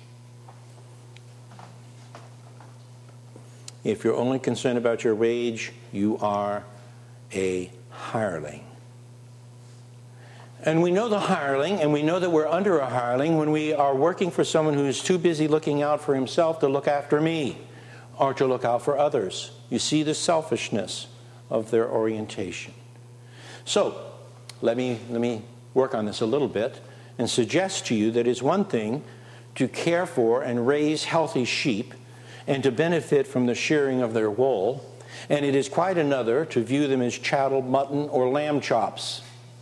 If you're only concerned about your wage, you are a hireling. And we know the hireling, and we know that we're under a hireling when we are working for someone who is too busy looking out for himself to look after me or to look out for others. You see the selfishness of their orientation. So, let me, let me work on this a little bit and suggest to you that it's one thing to care for and raise healthy sheep and to benefit from the shearing of their wool, and it is quite another to view them as chattel, mutton, or lamb chops.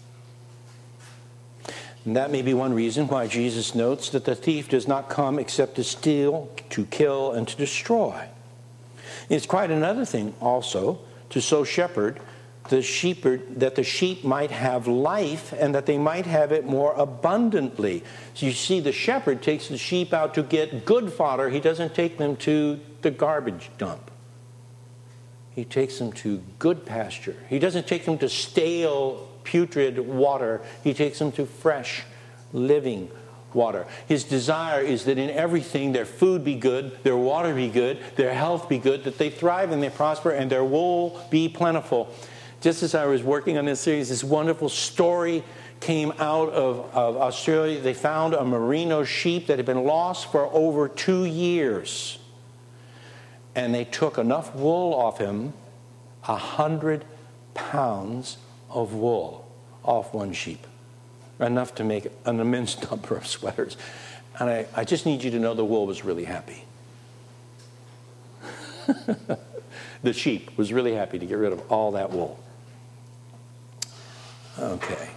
And that may be one reason why Jesus notes that the thief does not come except to steal, to kill, and to destroy. It's quite another thing also to so shepherd the shepherd, that the sheep might have life and that they might have it more abundantly. So you see, the shepherd takes the sheep out to get good fodder. He doesn't take them to the garbage dump. He takes them to good pasture. He doesn't take them to stale, putrid water. He takes them to fresh, living water. His desire is that in everything their food be good, their water be good, their health be good, that they thrive and they prosper, and their wool be plentiful. Just as I was working on this series, this wonderful story came out of, of Australia. They found a merino sheep that had been lost for over two years. And they took enough wool off him, a hundred pounds of wool off one sheep. Enough to make an immense number of sweaters. And I, I just need you to know the wool was really happy. The sheep was really happy to get rid of all that wool. Okay.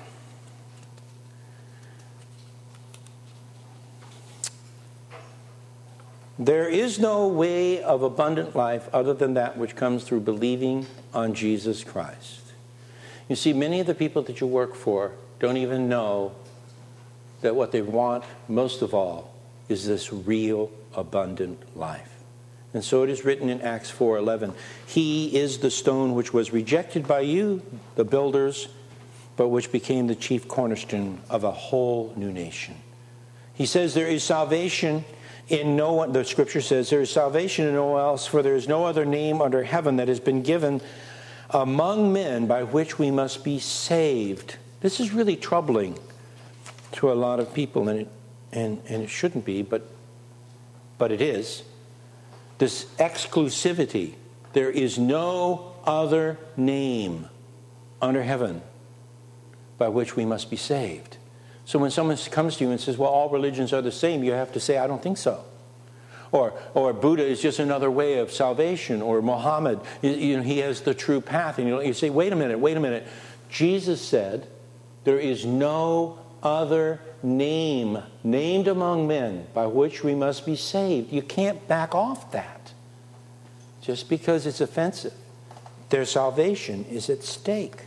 There is no way of abundant life other than that which comes through believing on Jesus Christ. You see, many of the people that you work for don't even know that what they want most of all is this real abundant life. And so it is written in Acts four eleven, He is the stone which was rejected by you, the builders, but which became the chief cornerstone of a whole new nation. He says there is salvation in no one, the scripture says, there is salvation in no one else, for there is no other name under heaven that has been given among men by which we must be saved. This is really troubling to a lot of people, and it, and, and it shouldn't be, but but it is. This exclusivity. There is no other name under heaven by which we must be saved. So when someone comes to you and says, well, all religions are the same, you have to say, I don't think so. Or, or Buddha is just another way of salvation. Or Muhammad, you know, he has the true path. And you, know, you say, wait a minute, wait a minute. Jesus said, there is no other name named among men by which we must be saved. You can't back off that just because it's offensive. Their salvation is at stake.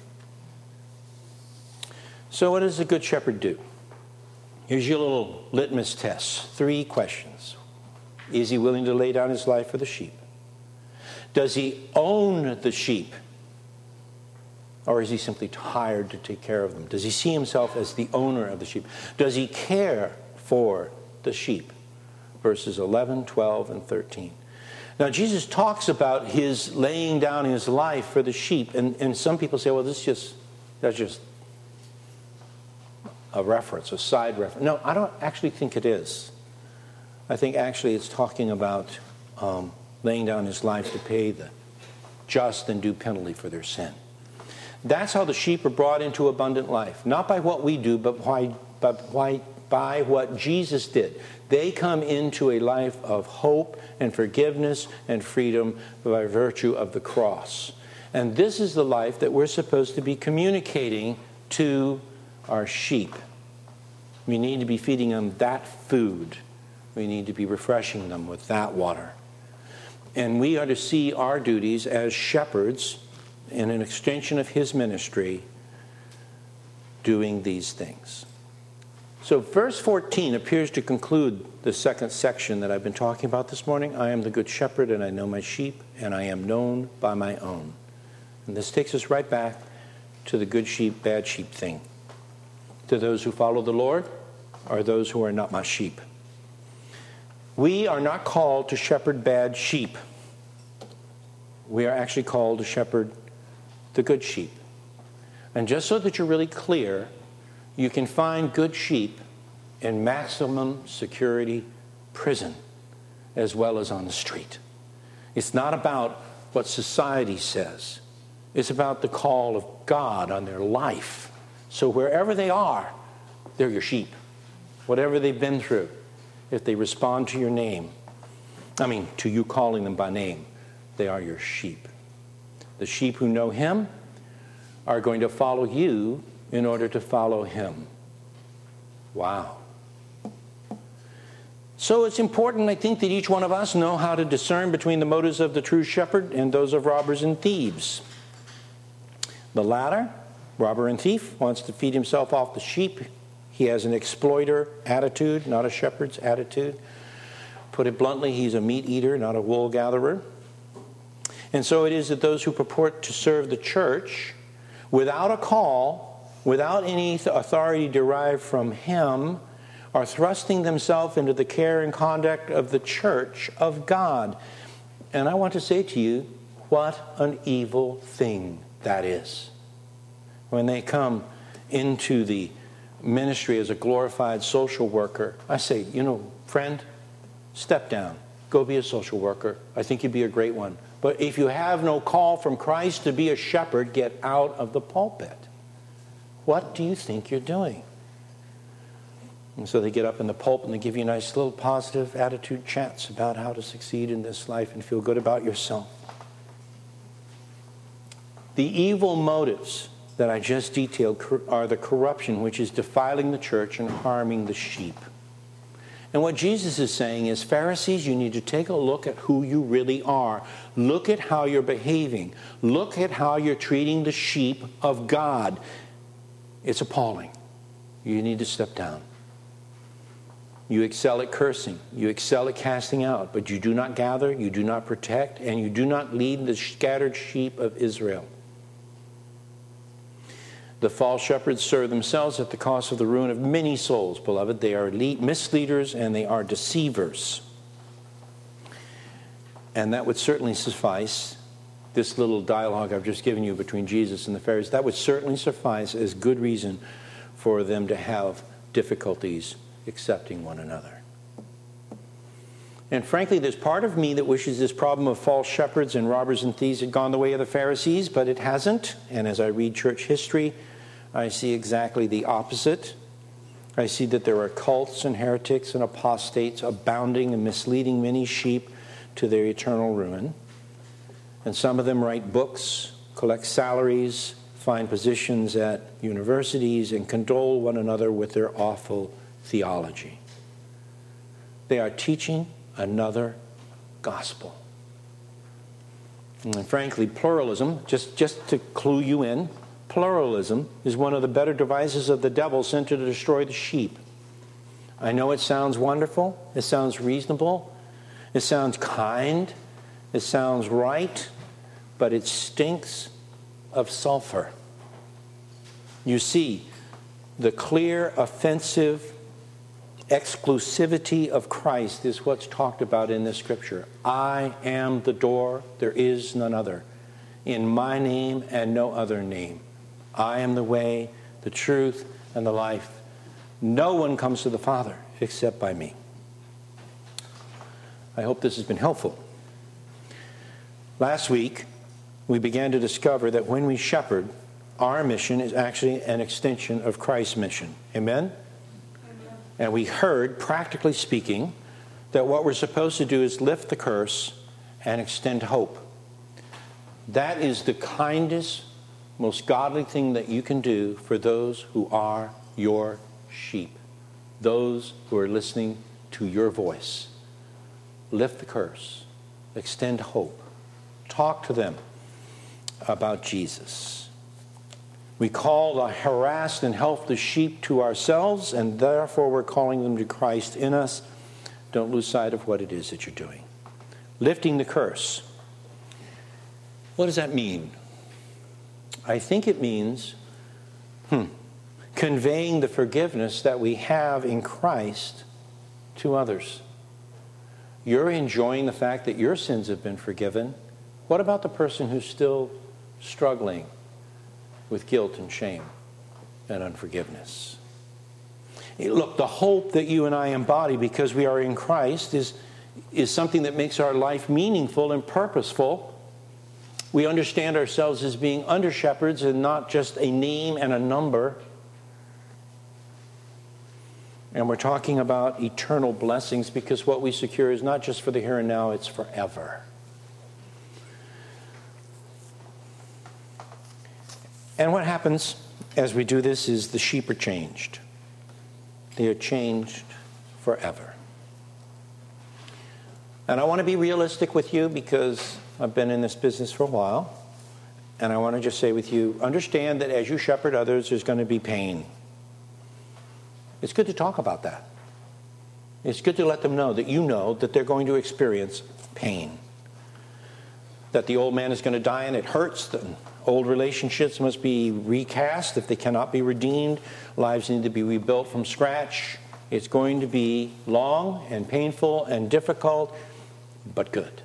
So what does the Good Shepherd do? Here's your little litmus test. Three questions. Is he willing to lay down his life for the sheep? Does he own the sheep? Or is he simply hired to take care of them? Does he see himself as the owner of the sheep? Does he care for the sheep? Verses eleven, twelve, and thirteen. Now, Jesus talks about his laying down his life for the sheep. And, and some people say, well, this is just, that's just a reference, a side reference. No, I don't actually think it is. I think actually it's talking about um, laying down his life to pay the just and due penalty for their sin. That's how the sheep are brought into abundant life. Not by what we do, but why, but why, by what Jesus did. They come into a life of hope and forgiveness and freedom by virtue of the cross. And this is the life that we're supposed to be communicating to our sheep. We need to be feeding them that food. We need to be refreshing them with that water. And we are to see our duties as shepherds in an extension of his ministry doing these things. So verse fourteen appears to conclude the second section that I've been talking about this morning. I am the good shepherd, and I know my sheep, and I am known by my own. And this takes us right back to the good sheep, bad sheep thing. To those who follow the Lord are those who are not my sheep. We are not called to shepherd bad sheep. We are actually called to shepherd the good sheep. And just so that you're really clear, you can find good sheep in maximum security prison as well as on the street. It's not about what society says. It's about the call of God on their life. So wherever they are, they're your sheep. Whatever they've been through, if they respond to your name, I mean, to you calling them by name, they are your sheep. The sheep who know him are going to follow you in order to follow him. Wow. So it's important, I think, that each one of us know how to discern between the motives of the true shepherd and those of robbers and thieves. The latter, robber and thief, wants to feed himself off the sheep. He has an exploiter attitude, not a shepherd's attitude. Put it bluntly, he's a meat eater, not a wool gatherer. And so it is that those who purport to serve the church without a call, without any authority derived from him, are thrusting themselves into the care and conduct of the church of God. And I want to say to you, what an evil thing that is. When they come into the ministry as a glorified social worker, I say, you know, friend, step down. Go be a social worker. I think you'd be a great one. But if you have no call from Christ to be a shepherd, get out of the pulpit. What do you think you're doing? And so they get up in the pulpit and they give you nice little positive attitude chats about how to succeed in this life and feel good about yourself. The evil motives that I just detailed are the corruption which is defiling the church and harming the sheep. And what Jesus is saying is, Pharisees, you need to take a look at who you really are. Look at how you're behaving. Look at how you're treating the sheep of God. It's appalling. You need to step down. You excel at cursing. You excel at casting out. But you do not gather, you do not protect, and you do not lead the scattered sheep of Israel. The false shepherds serve themselves at the cost of the ruin of many souls, beloved. They are misleaders and they are deceivers. And that would certainly suffice, this little dialogue I've just given you between Jesus and the Pharisees, that would certainly suffice as good reason for them to have difficulties accepting one another. And frankly, there's part of me that wishes this problem of false shepherds and robbers and thieves had gone the way of the Pharisees, but it hasn't. And as I read church history, I see exactly the opposite. I see that there are cults and heretics and apostates abounding and misleading many sheep to their eternal ruin. And some of them write books, collect salaries, find positions at universities, and condole one another with their awful theology. They are teaching another gospel. And frankly, pluralism, just, just to clue you in, pluralism is one of the better devices of the devil sent to destroy the sheep. I know it sounds wonderful. It sounds reasonable. It sounds kind. It sounds right. But it stinks of sulfur. You see, the clear, offensive exclusivity of Christ is what's talked about in this scripture. I am the door, there is none other. In my name and no other name. I am the way, the truth, and the life. No one comes to the Father except by me. I hope this has been helpful. Last week, we began to discover that when we shepherd, our mission is actually an extension of Christ's mission. Amen? And we heard, practically speaking, that what we're supposed to do is lift the curse and extend hope. That is the kindest, most godly thing that you can do for those who are your sheep, those who are listening to your voice. Lift the curse, extend hope, talk to them about Jesus. We call the harassed and helpless sheep to ourselves, and therefore we're calling them to Christ in us. Don't lose sight of what it is that you're doing. Lifting the curse. What does that mean? I think it means hmm, conveying the forgiveness that we have in Christ to others. You're enjoying the fact that your sins have been forgiven. What about the person who's still struggling with guilt and shame and unforgiveness? Look, the hope that you and I embody because we are in Christ is, is something that makes our life meaningful and purposeful. We understand ourselves as being under shepherds and not just a name and a number. And we're talking about eternal blessings because what we secure is not just for the here and now, it's forever. And what happens as we do this is the sheep are changed. They are changed forever. And I want to be realistic with you because I've been in this business for a while. And I want to just say with you, understand that as you shepherd others, there's going to be pain. It's good to talk about that. It's good to let them know that you know that they're going to experience pain. That the old man is going to die and it hurts. That old relationships must be recast if they cannot be redeemed. Lives need to be rebuilt from scratch. It's going to be long and painful and difficult, but good.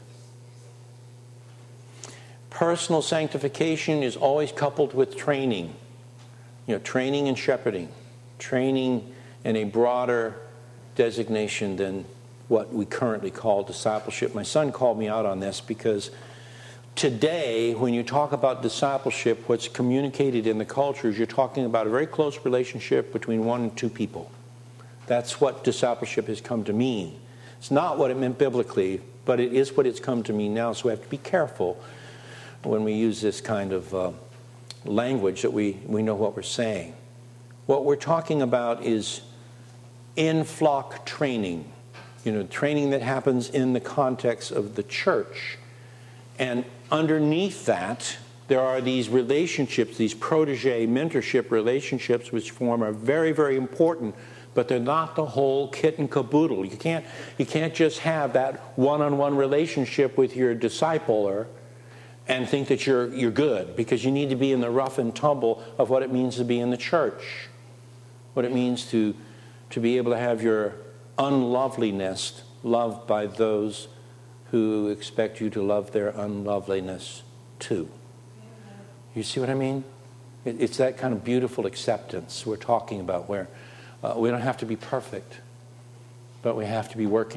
Personal sanctification is always coupled with training. You know, training and shepherding. Training in a broader designation than what we currently call discipleship. My son called me out on this because today, when you talk about discipleship, what's communicated in the culture is you're talking about a very close relationship between one and two people. That's what discipleship has come to mean. It's not what it meant biblically, but it is what it's come to mean now, so we have to be careful when we use this kind of uh, language that we, we know what we're saying. What we're talking about is in-flock training, you know, training that happens in the context of the church. And underneath that, there are these relationships, these protege mentorship relationships, which form are very, very important, but they're not the whole kit and caboodle. You can't, you can't just have that one-on-one relationship with your discipler and think that you're, you're good, because you need to be in the rough and tumble of what it means to be in the church, what it means to, to be able to have your unloveliness loved by those who expect you to love their unloveliness too. You see what I mean? It, it's that kind of beautiful acceptance we're talking about, where uh, we don't have to be perfect, but we have to be working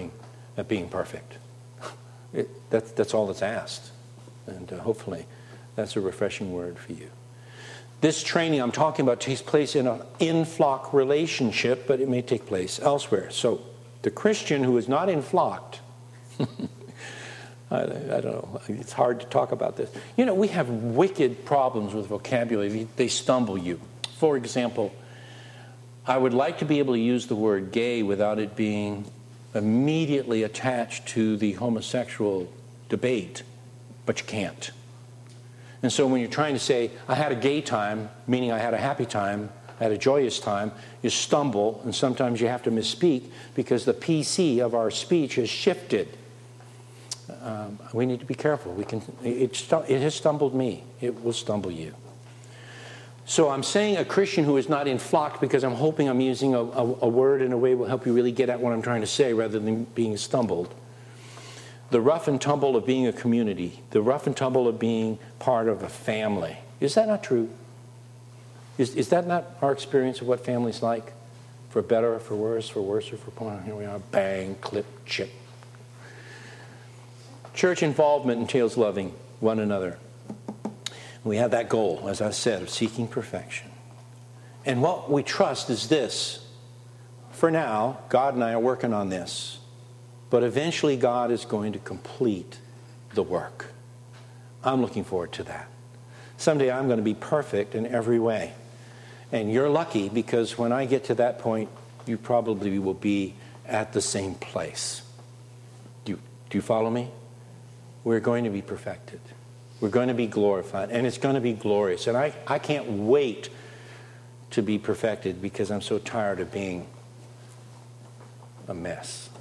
at being perfect. It, that, that's all that's asked. And uh, hopefully that's a refreshing word for you. This training I'm talking about takes place in an in-flock relationship, but it may take place elsewhere. So the Christian who is not in-flocked, I, I don't know, it's hard to talk about this. You know, we have wicked problems with vocabulary. They stumble you. For example, I would like to be able to use the word gay without it being immediately attached to the homosexual debate, but you can't. And so when you're trying to say, I had a gay time, meaning I had a happy time, I had a joyous time, you stumble, and sometimes you have to misspeak because the P C of our speech has shifted. Um, we need to be careful. We can. It, it has stumbled me. It will stumble you. So I'm saying a Christian who is not in flock because I'm hoping I'm using a, a, a word in a way that will help you really get at what I'm trying to say rather than being stumbled. The rough and tumble of being a community, the rough and tumble of being part of a family. Is that not true? Is, is that not our experience of what family's like? For better or for worse, for worse or for poor? Here we are, bang, clip, chip. Church involvement entails loving one another. We have that goal, as I said, of seeking perfection. And what we trust is this. For now, God and I are working on this. But eventually God is going to complete the work. I'm looking forward to that. Someday I'm going to be perfect in every way. And you're lucky because when I get to that point, you probably will be at the same place. Do you, do you follow me? We're going to be perfected. We're going to be glorified. And it's going to be glorious. And I, I can't wait to be perfected because I'm so tired of being a mess.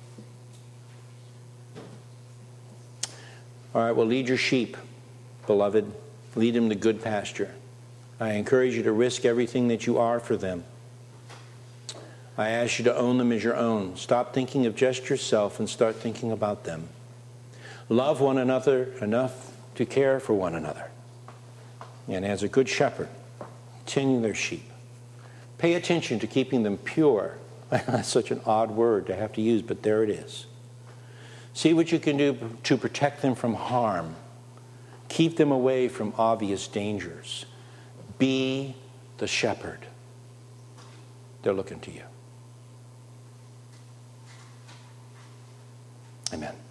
All right, well, lead your sheep, beloved. Lead them to good pasture. I encourage you to risk everything that you are for them. I ask you to own them as your own. Stop thinking of just yourself and start thinking about them. Love one another enough to care for one another. And as a good shepherd, tending their sheep. Pay attention to keeping them pure. That's such an odd word to have to use, but there it is. See what you can do to protect them from harm. Keep them away from obvious dangers. Be the shepherd. They're looking to you. Amen.